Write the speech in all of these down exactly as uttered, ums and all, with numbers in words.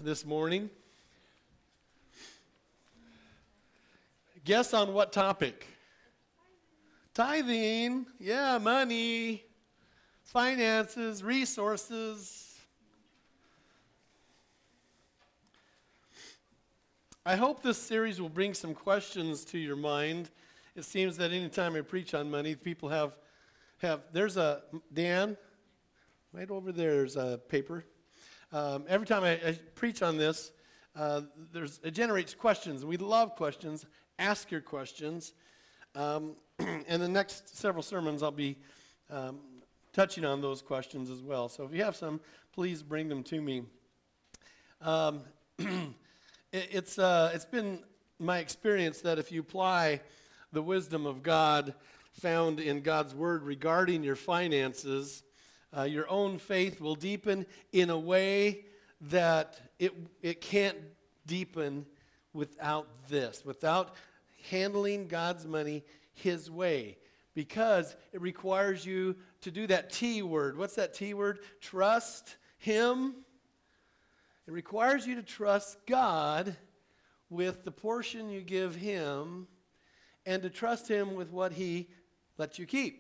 this morning. Guess on what topic? Tithing. Yeah, money, finances, resources. I hope this series will bring some questions to your mind. It seems that anytime I preach on money, people have, have there's a, Dan, right over there, there's a paper. Um, every time I, I preach on this, uh, there's, it generates questions. We love questions. Ask your questions. Um, and the next several sermons, I'll be um, touching on those questions as well. So if you have some, please bring them to me. Um, it, it's uh, it's been my experience that if you apply the wisdom of God found in God's Word regarding your finances, uh, your own faith will deepen in a way that it it can't deepen without this, without handling God's money His way, because it requires you to do that T word. What's that T word? Trust Him. It requires you to trust God with the portion you give Him and to trust Him with what He lets you keep.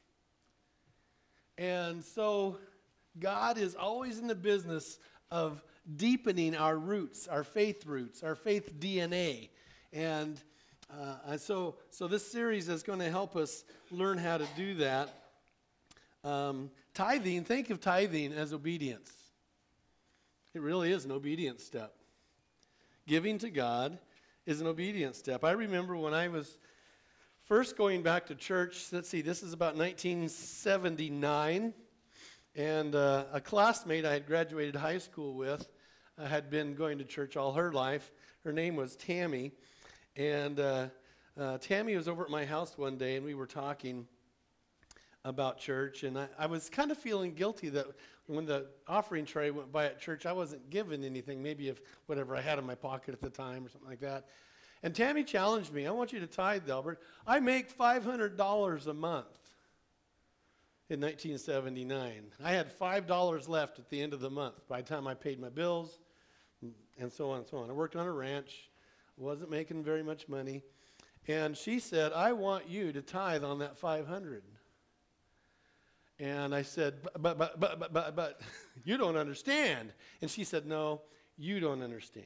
And so God is always in the business of deepening our roots, our faith roots, our faith D N A. And uh, and so, so this series is going to help us learn how to do that. Um, tithing, think of tithing as obedience. It really is an obedience step. Giving to God is an obedience step. I remember when I was first going back to church, let's see, this is about nineteen seventy-nine, and uh, a classmate I had graduated high school with uh, had been going to church all her life. Her name was Tammy, and uh, uh, Tammy was over at my house one day, and we were talking about church, and I, I was kind of feeling guilty that when the offering tray went by at church, I wasn't given anything, maybe if whatever I had in my pocket at the time or something like that. And Tammy challenged me, I want you to tithe, Albert. I make five hundred dollars a month in nineteen seventy-nine. I had five dollars left at the end of the month by the time I paid my bills and so on and so on. I worked on a ranch, wasn't making very much money. And she said, I want you to tithe on that five hundred dollars. And I said, but, but, but, but, but, but, you don't understand. And she said, no, you don't understand.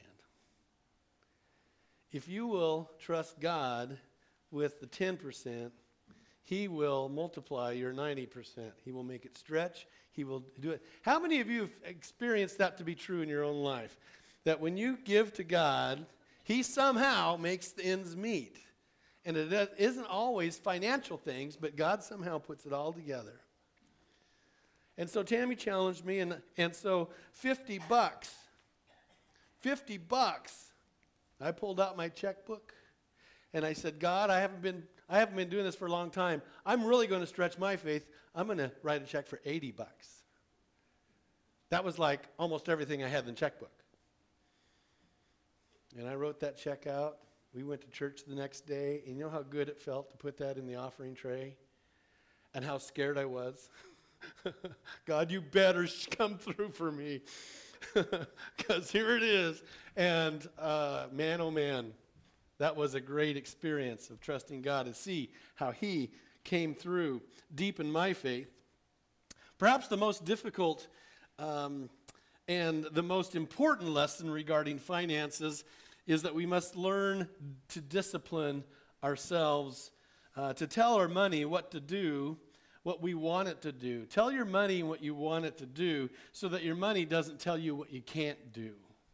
If you will trust God with the ten percent, He will multiply your ninety percent. He will make it stretch. He will do it. How many of you have experienced that to be true in your own life? That when you give to God, He somehow makes the ends meet. And it isn't always financial things, but God somehow puts it all together. And so Tammy challenged me, and, and so fifty bucks, fifty bucks, I pulled out my checkbook, and I said, God, I haven't been, I haven't been doing this for a long time. I'm really going to stretch my faith. I'm going to write a check for eighty bucks. That was like almost everything I had in the checkbook. And I wrote that check out. We went to church the next day, and you know how good it felt to put that in the offering tray? And how scared I was? God, you better come through for me, because here it is. And uh, man, oh man, that was a great experience of trusting God to see how He came through deep in my faith. Perhaps the most difficult um, and the most important lesson regarding finances is that we must learn to discipline ourselves, uh, to tell our money what to do, what we want it to do. Tell your money what you want it to do so that your money doesn't tell you what you can't do.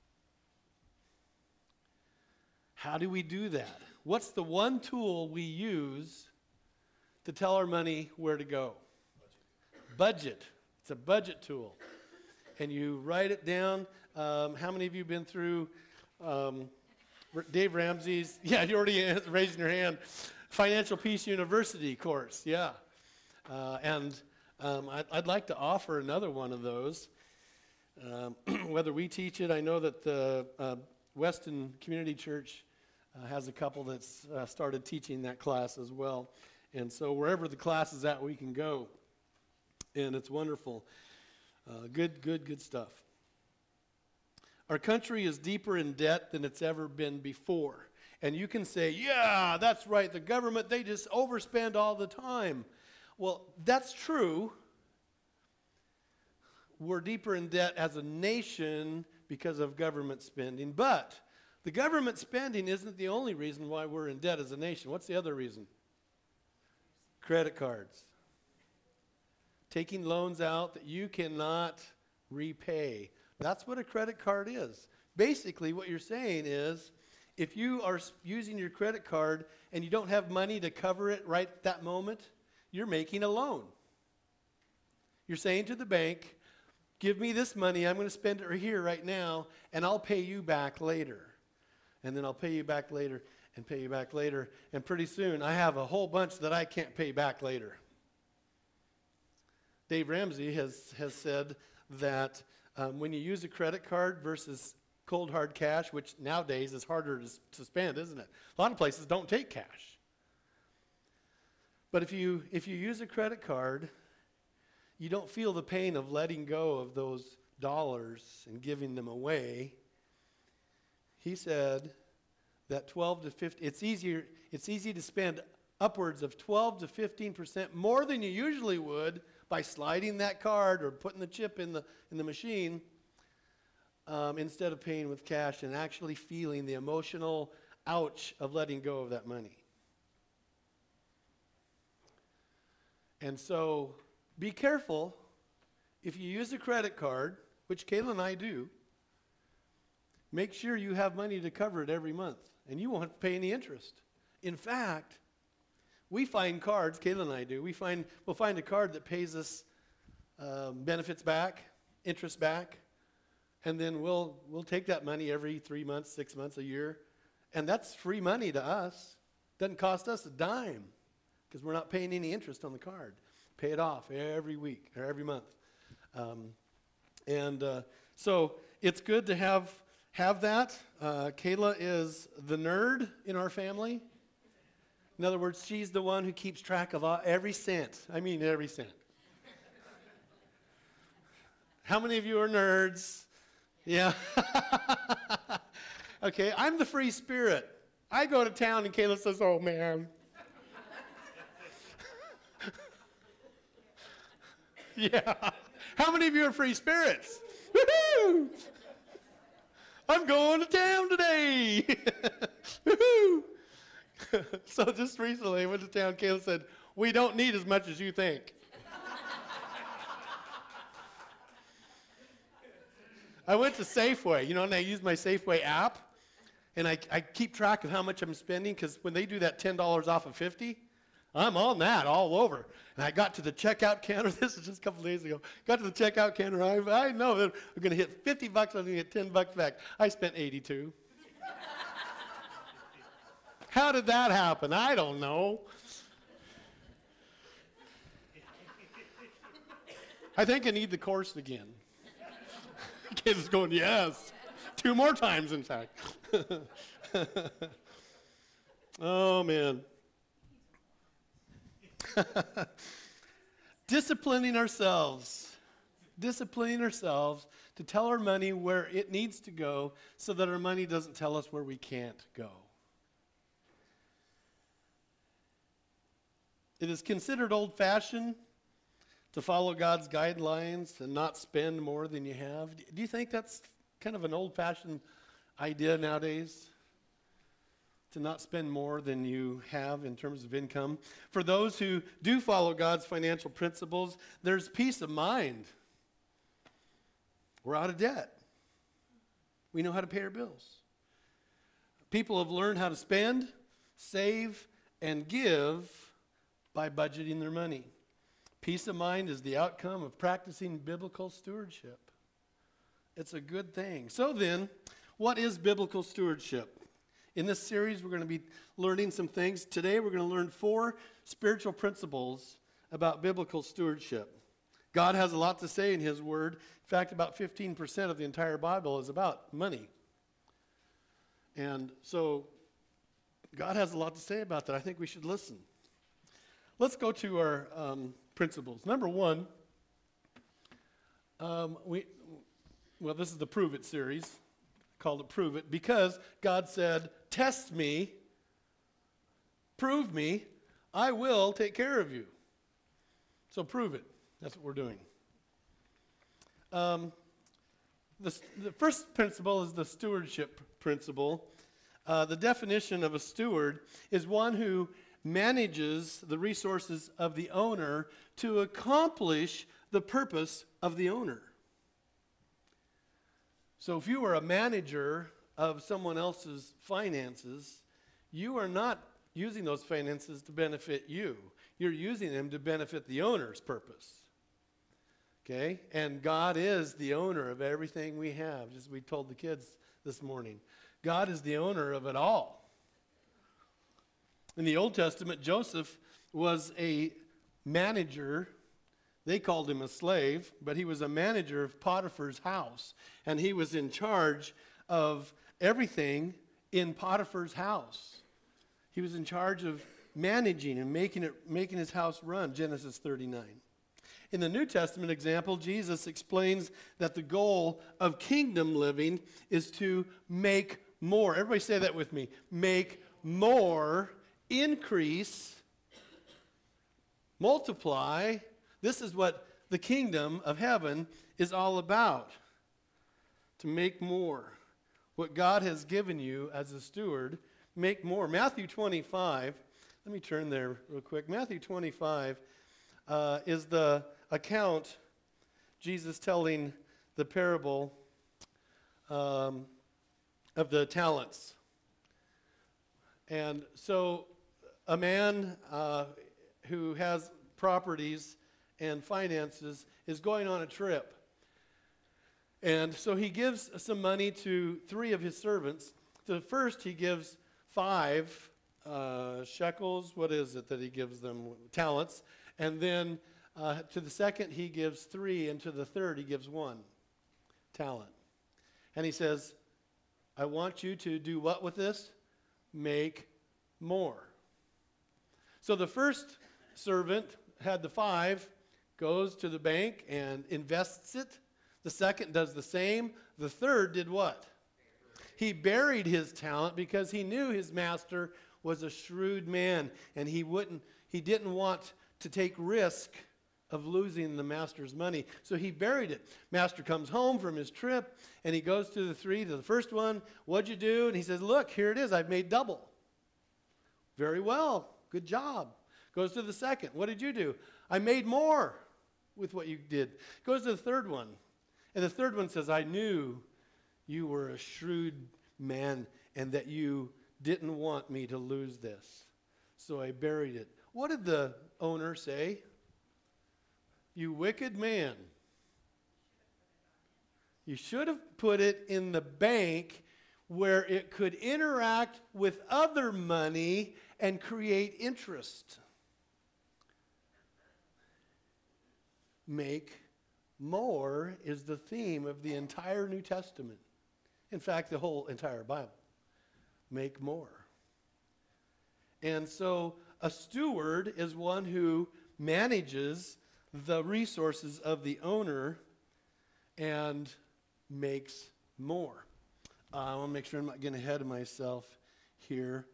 How do we do that? What's the one tool we use to tell our money where to go? Budget. Budget. It's a budget tool. And you write it down. Um, how many of you have been through um, Dave Ramsey's, yeah, you're already raising your hand, Financial Peace University course, yeah. Uh, and um, I'd, I'd like to offer another one of those. Um, whether we teach it, I know that the uh, Weston Community Church uh, has a couple that's uh, started teaching that class as well. And so wherever the class is at, we can go. And it's wonderful. Uh, good, good, good stuff. Our country is deeper in debt than it's ever been before. And you can say, yeah, that's right, the government, they just overspend all the time. Well, that's true. We're deeper in debt as a nation because of government spending. But the government spending isn't the only reason why we're in debt as a nation. What's the other reason? Credit cards. Taking loans out that you cannot repay. That's what a credit card is. Basically, what you're saying is, if you are using your credit card and you don't have money to cover it right at that moment, you're making a loan. You're saying to the bank, give me this money, I'm going to spend it here right now, and I'll pay you back later. And then I'll pay you back later and pay you back later. And pretty soon, I have a whole bunch that I can't pay back later. Dave Ramsey has, has said that um, when you use a credit card versus cold hard cash, which nowadays is harder to, to spend, isn't it? A lot of places don't take cash. But if you if you use a credit card, you don't feel the pain of letting go of those dollars and giving them away. He said that twelve to fifteen, it's easier, it's easy to spend upwards of twelve to fifteen percent more than you usually would by sliding that card or putting the chip in the in the machine um, instead of paying with cash and actually feeling the emotional ouch of letting go of that money. And so be careful if you use a credit card, which Kayla and I do. Make sure you have money to cover it every month, and you won't have to pay any interest. In fact, we find cards, Kayla and I do, we find, we'll find a card that pays us um, benefits back, interest back, and then we'll, we'll take that money every three months, six months, a year, and that's free money to us. Doesn't cost us a dime because we're not paying any interest on the card. Pay it off every week or every month. Um, and uh, so it's good to have have that. Uh, Kayla is the nerd in our family. In other words, she's the one who keeps track of all, every cent. I mean every cent. How many of you are nerds? Yeah. Okay, I'm the free spirit. I go to town and Kayla says, oh man. Yeah. How many of you are free spirits? Woo-hoo! I'm going to town today. Woo-hoo! So just recently I went to town. Kayla said, we don't need as much as you think. I went to Safeway, you know, and I use my Safeway app, and I, I keep track of how much I'm spending, because when they do that ten dollars off of fifty, I'm on that all over. And I got to the checkout counter, this is just a couple days ago, got to the checkout counter, I, I know that I'm going to hit fifty bucks, I'm going to get ten bucks back. I spent eighty-two. How did that happen? I don't know. I think I need the course again. Kids going, yes. Two more times, in fact. Oh, man. Disciplining ourselves. Disciplining ourselves to tell our money where it needs to go so that our money doesn't tell us where we can't go. It is considered old-fashioned to follow God's guidelines and not spend more than you have. Do you think that's kind of an old-fashioned idea nowadays? To not spend more than you have in terms of income? For those who do follow God's financial principles, there's peace of mind. We're out of debt. We know how to pay our bills. People have learned how to spend, save, and give by budgeting their money. Peace of mind is the outcome of practicing biblical stewardship. It's a good thing. So then, what is biblical stewardship? In this series, we're going to be learning some things. Today, we're going to learn four spiritual principles about biblical stewardship. God has a lot to say in His Word. In fact, about fifteen percent of the entire Bible is about money. And so, God has a lot to say about that. I think we should listen. Let's go to our um, principles. Number one, um, we well, this is the Prove It series. called it Prove It, because God said, test me, prove me, I will take care of you. So prove it. That's what we're doing. Um, the, the first principle is the stewardship principle. Uh, the definition of a steward is one who manages the resources of the owner to accomplish the purpose of the owner. So if you are a manager of someone else's finances, you are not using those finances to benefit you. You're using them to benefit the owner's purpose. Okay? And God is the owner of everything we have, just as we told the kids this morning. God is the owner of it all. In the Old Testament, Joseph was a manager. They called him a slave, but he was a manager of Potiphar's house. And he was in charge of everything in Potiphar's house. He was in charge of managing and making it, making his house run, Genesis thirty-nine. In the New Testament example, Jesus explains that the goal of kingdom living is to make more. Everybody say that with me. Make more, increase, multiply. This is what the kingdom of heaven is all about. To make more. What God has given you as a steward, make more. Matthew twenty-five, let me turn there real quick. Matthew twenty-five uh, is the account, Jesus telling the parable um, of the talents. And so a man uh, who has properties and finances is going on a trip. And so he gives some money to three of his servants. The first he gives five uh, shekels, what is it that he gives them? Talents. And then uh, to the second he gives three, and to the third he gives one talent. And he says, I want you to do what with this? Make more. So the first servant had the five, goes to the bank and invests it. The second does the same. The third did what? He buried his talent because he knew his master was a shrewd man, and he wouldn't he didn't want to take risk of losing the master's money. So he buried it. Master comes home from his trip, and he goes to the three, to the first one, what'd you do? And he says, look, here it is, I've made double. Very well, good job. Goes to the second, what did you do? I made more with what you did. Goes to the third one, and the third one says, I knew you were a shrewd man and that you didn't want me to lose this. So I buried it. What did the owner say? You wicked man. You should have put it in the bank where it could interact with other money and create interest. Make more is the theme of the entire New Testament. In fact, the whole entire Bible. Make more. And so a steward is one who manages the resources of the owner and makes more. Uh, I want to make sure I'm not getting ahead of myself here.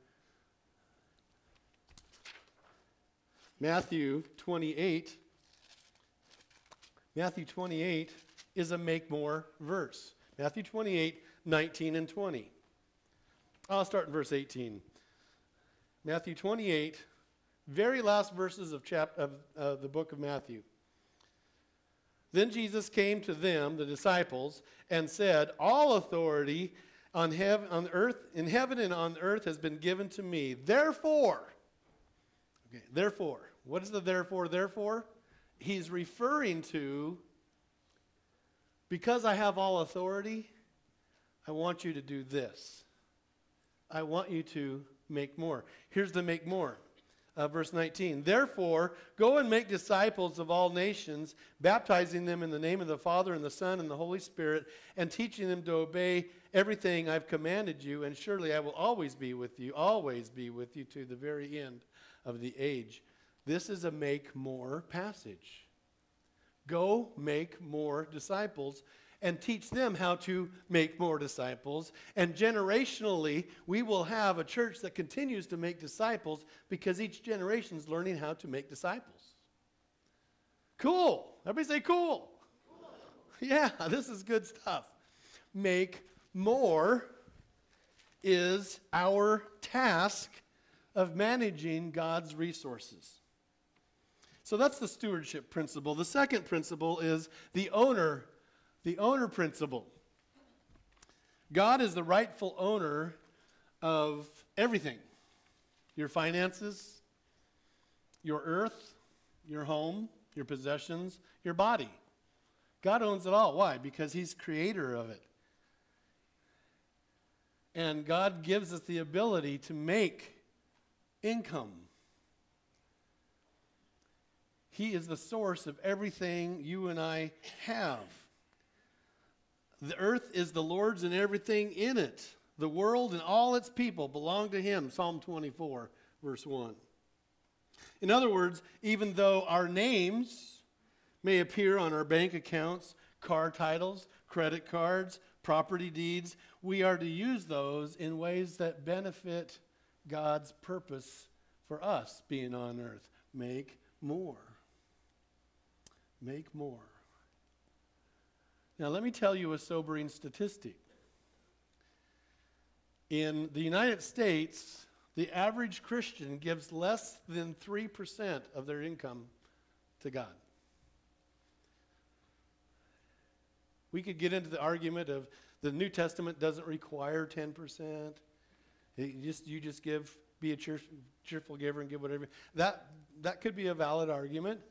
Matthew twenty-eight. Matthew twenty-eight is a make more verse. Matthew twenty-eight, nineteen and twenty. I'll start in verse eighteen. Matthew twenty-eight, very last verses of, chap- of uh, the book of Matthew. Then Jesus came to them, the disciples, and said, all authority on, heaven, on earth, in heaven and on earth has been given to me. Therefore, okay, therefore, what is the therefore, therefore? He's referring to, because I have all authority, I want you to do this. I want you to make more. Here's the make more. Uh, verse nineteen, therefore, go and make disciples of all nations, baptizing them in the name of the Father and the Son and the Holy Spirit, and teaching them to obey everything I've commanded you, and surely I will always be with you, always be with you to the very end of the age. This is a make more passage. Go make more disciples. and teach them how to make more disciples. And generationally, we will have a church that continues to make disciples because each generation is learning how to make disciples. Cool. Everybody say cool. Cool. Yeah, this is good stuff. Make more is our task of managing God's resources. So that's the stewardship principle. The second principle is the owner, the owner principle. God is the rightful owner of everything. Your finances, your earth, your home, your possessions, your body. God owns it all. Why? Because he's creator of it. And God gives us the ability to make income. He is the source of everything you and I have. The earth is the Lord's and everything in it. The world and all its people belong to him. Psalm twenty-four, verse one. In other words, even though our names may appear on our bank accounts, car titles, credit cards, property deeds, we are to use those in ways that benefit God's purpose for us being on earth. Make more. Make more. Now, let me tell you a sobering statistic. In the United States, the average Christian gives less than three percent of their income to God. We could get into the argument of the New Testament doesn't require ten percent. You just, you just give, be a cheer, cheerful giver and give whatever. That, that could be a valid argument.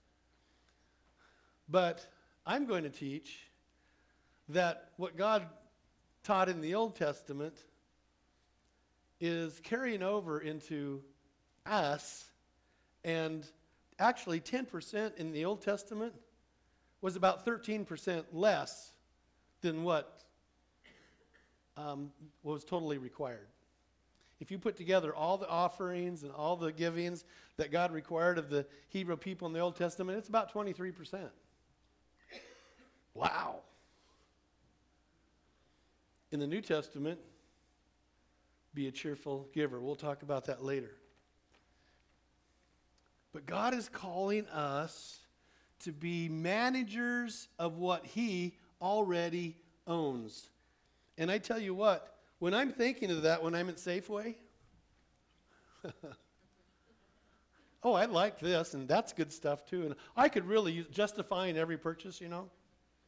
But I'm going to teach that what God taught in the Old Testament is carrying over into us, and actually ten percent in the Old Testament was about thirteen percent less than what um, was totally required. If you put together all the offerings and all the givings that God required of the Hebrew people in the Old Testament, it's about twenty-three percent. Wow. In the New Testament, be a cheerful giver. We'll talk about that later. But God is calling us to be managers of what he already owns. And I tell you what, when I'm thinking of that, when I'm at Safeway, oh, I like this, and that's good stuff too. And I could really use justifying every purchase, you know.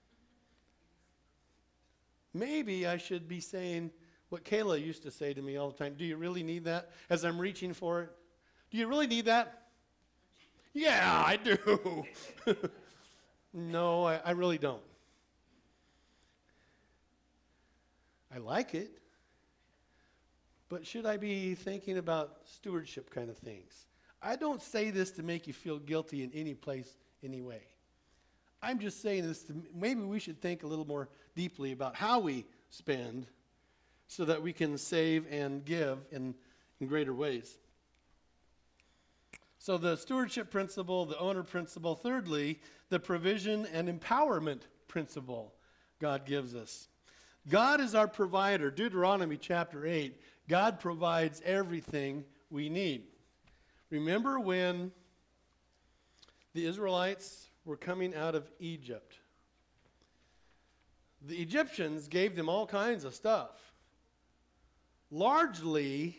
Maybe I should be saying what Kayla used to say to me all the time. Do you really need that? As I'm reaching for it. Do you really need that? Yeah, I do. No, I, I really don't. I like it. But should I be thinking about stewardship kind of things? I don't say this to make you feel guilty in any place, any way. I'm just saying this to, maybe we should think a little more deeply about how we spend so that we can save and give in, in greater ways. So the stewardship principle, the owner principle. Thirdly, the provision and empowerment principle God gives us. God is our provider. Deuteronomy chapter eight, God provides everything we need. Remember when the Israelites were coming out of Egypt? The Egyptians gave them all kinds of stuff. Largely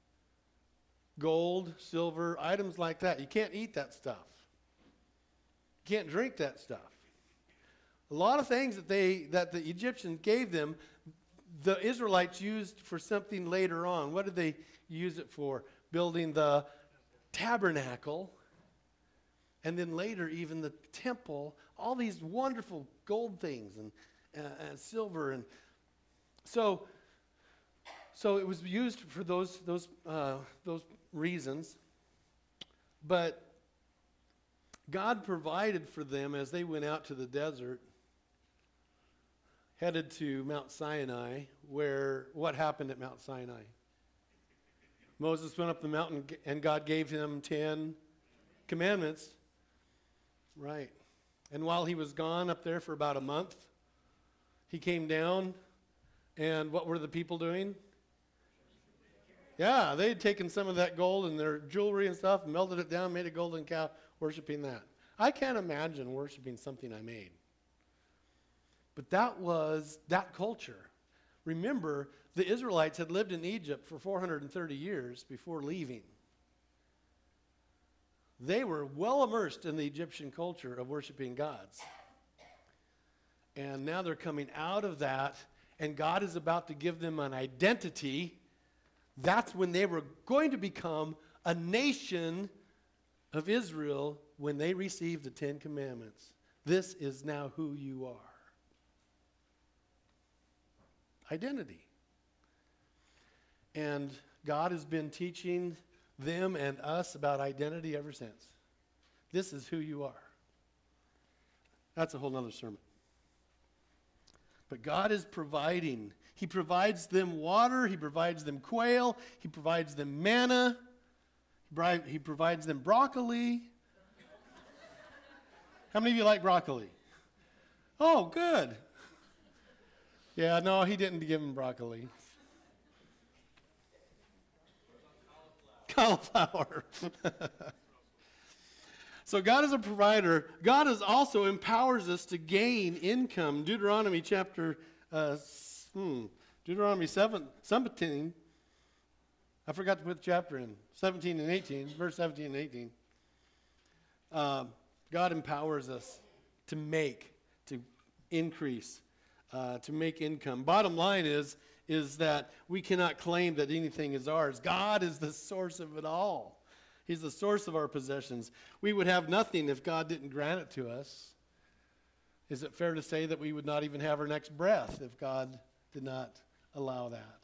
gold, silver, items like that. You can't eat that stuff. You can't drink that stuff. A lot of things that they that the Egyptians gave them, the Israelites used for something later on. What did they use it for? Building the tabernacle, and then later even the temple. All these wonderful gold things and, uh, and silver, and so so it was used for those those uh, those reasons. But God provided for them as they went out to the desert, headed to Mount Sinai, where what happened at Mount Sinai? Moses went up the mountain and God gave him ten commandments. Right. And while he was gone up there for about a month, He came down, and what were the people doing? Yeah, they had taken some of that gold and their jewelry and stuff, and melted it down, made a golden calf, worshiping that. I can't imagine worshiping something I made. But that was that culture. Remember, the Israelites had lived in Egypt for four hundred thirty years before leaving. They were well immersed in the Egyptian culture of worshiping gods. And now they're coming out of that, and God is about to give them an identity. That's when they were going to become a nation of Israel when they received the Ten Commandments. This is now who you are. Identity. And God has been teaching them and us about identity ever since. This is who you are. That's a whole other sermon. But God is providing. He provides them water. He provides them quail. He provides them manna. He provides them broccoli. How many of you like broccoli? Oh, good. Yeah, no, he didn't give them broccoli. Cauliflower. So God is a provider. God is also empowers us to gain income. Deuteronomy chapter, uh, hmm, Deuteronomy seven, seventeen. I forgot to put the chapter in. seventeen and eighteen, verse seventeen and eighteen. Uh, God empowers us to make, to increase, uh, to make income. Bottom line is, is that we cannot claim that anything is ours. God is the source of it all. He's the source of our possessions. We would have nothing if God didn't grant it to us. Is it fair to say that we would not even have our next breath if God did not allow that?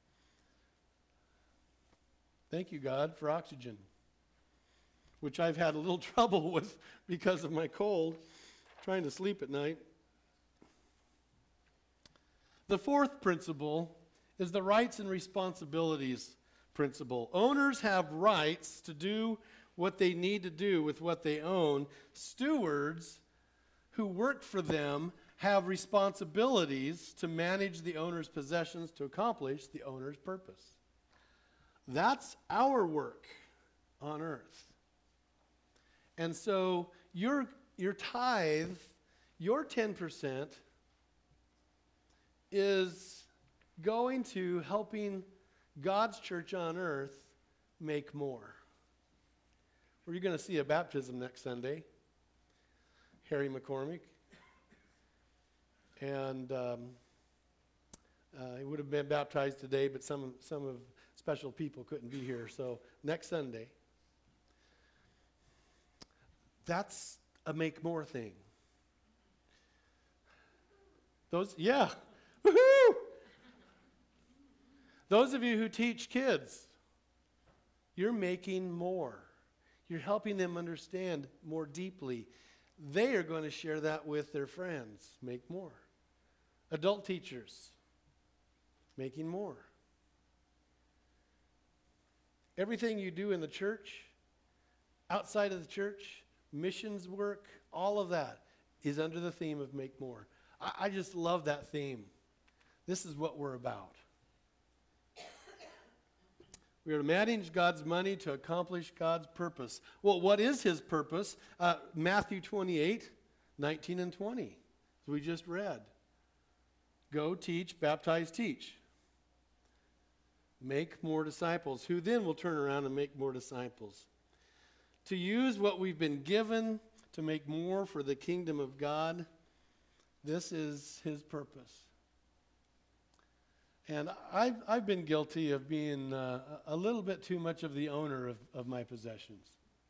Thank you, God, for oxygen, which I've had a little trouble with because of my cold, trying to sleep at night. The fourth principle is the rights and responsibilities principle. Owners have rights to do what they need to do with what they own. Stewards who work for them have responsibilities to manage the owner's possessions to accomplish the owner's purpose. That's our work on earth. And so your, your tithe, your ten percent, is going to helping God's church on earth make more. We're going to see a baptism next Sunday. Harry McCormick. And um, uh, he would have been baptized today, but some, some of special people couldn't be here. So next Sunday. That's a make more thing. Those, yeah. Woohoo! Those of you who teach kids, you're making more. You're helping them understand more deeply. They are going to share that with their friends. Make more. Adult teachers, making more. Everything you do in the church, outside of the church, missions work, all of that is under the theme of make more. I, I just love that theme. This is what we're about. We are to manage God's money to accomplish God's purpose. Well, what is his purpose? Uh, Matthew twenty-eight, nineteen and twenty, as we just read. Go, teach, baptize, teach. Make more disciples, who then will turn around and make more disciples. To use what we've been given to make more for the kingdom of God, this is his purpose. And I've, I've been guilty of being uh, a little bit too much of the owner of, of my possessions.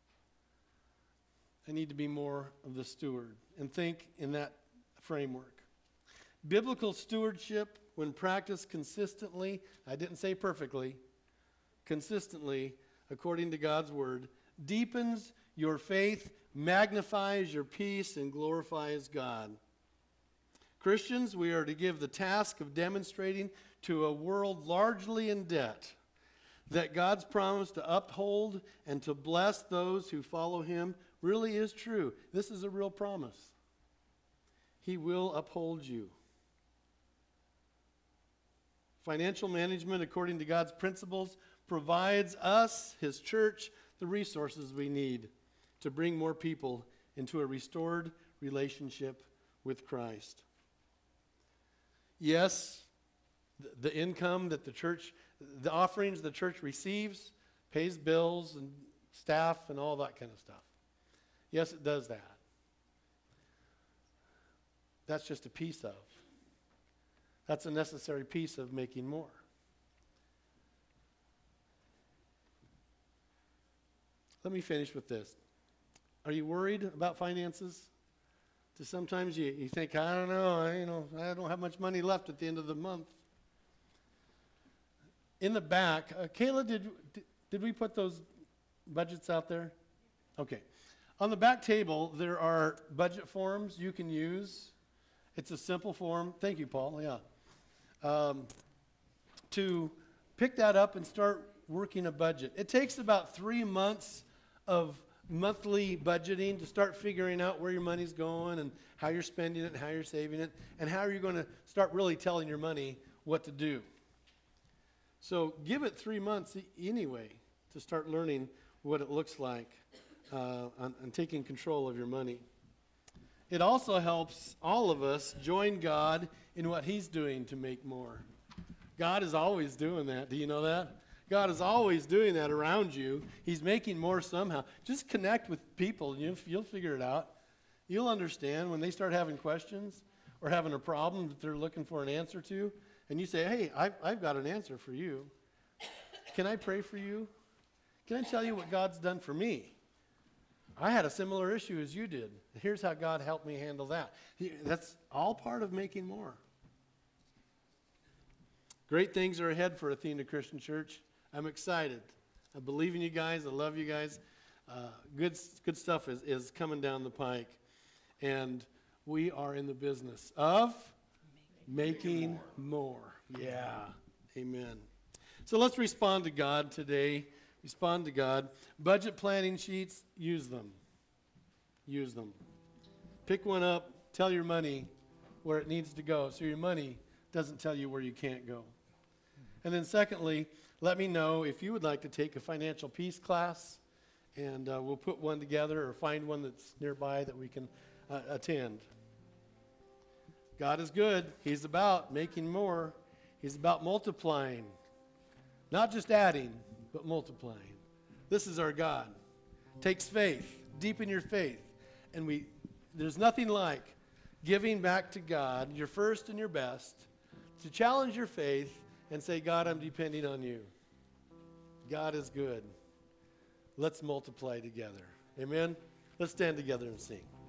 I need to be more of the steward and think in that framework. Biblical stewardship, when practiced consistently, I didn't say perfectly, consistently, according to God's word, deepens your faith, magnifies your peace, and glorifies God. Christians, we are to give the task of demonstrating to a world largely in debt that God's promise to uphold and to bless those who follow him really is true. This is a real promise. He will uphold you. Financial management, according to God's principles, provides us, his church, the resources we need to bring more people into a restored relationship with Christ. Yes, the income that the church, the offerings the church receives, pays bills and staff and all that kind of stuff. Yes, it does that. That's just a piece of. That's a necessary piece of making more. Let me finish with this. Are you worried about finances? Do sometimes you, you think, I don't know, I, you know, I don't have much money left at the end of the month. In the back, uh, Kayla, did, did did we put those budgets out there? Okay. On the back table, there are budget forms you can use. It's a simple form. Thank you, Paul. Yeah. Um, to pick that up and start working a budget. It takes about three months of monthly budgeting to start figuring out where your money's going and how you're spending it and how you're saving it and how you're going to start really telling your money what to do. So give it three months anyway to start learning what it looks like uh, on, on taking control of your money. It also helps all of us join God in what he's doing to make more. God is always doing that. Do you know that? God is always doing that around you. He's making more somehow. Just connect with people and you'll, you'll figure it out. You'll understand when they start having questions or having a problem that they're looking for an answer to. And you say, hey, I've, I've got an answer for you. Can I pray for you? Can I tell you what God's done for me? I had a similar issue as you did. Here's how God helped me handle that. That's all part of making more. Great things are ahead for Athena Christian Church. I'm excited. I believe in you guys. I love you guys. Uh, good, good stuff is, is coming down the pike. And we are in the business of making more. more. Yeah. Amen. So let's respond to God today. Respond to God. Budget planning sheets, use them. Use them. Pick one up. Tell your money where it needs to go so your money doesn't tell you where you can't go. And then secondly, let me know if you would like to take a financial peace class, and uh, we'll put one together or find one that's nearby that we can uh, attend. God is good. He's about making more. He's about multiplying. Not just adding, but multiplying. This is our God. Takes faith. Deepen your faith. And we there's nothing like giving back to God your first and your best to challenge your faith and say, God, I'm depending on you. God is good. Let's multiply together. Amen? Let's stand together and sing.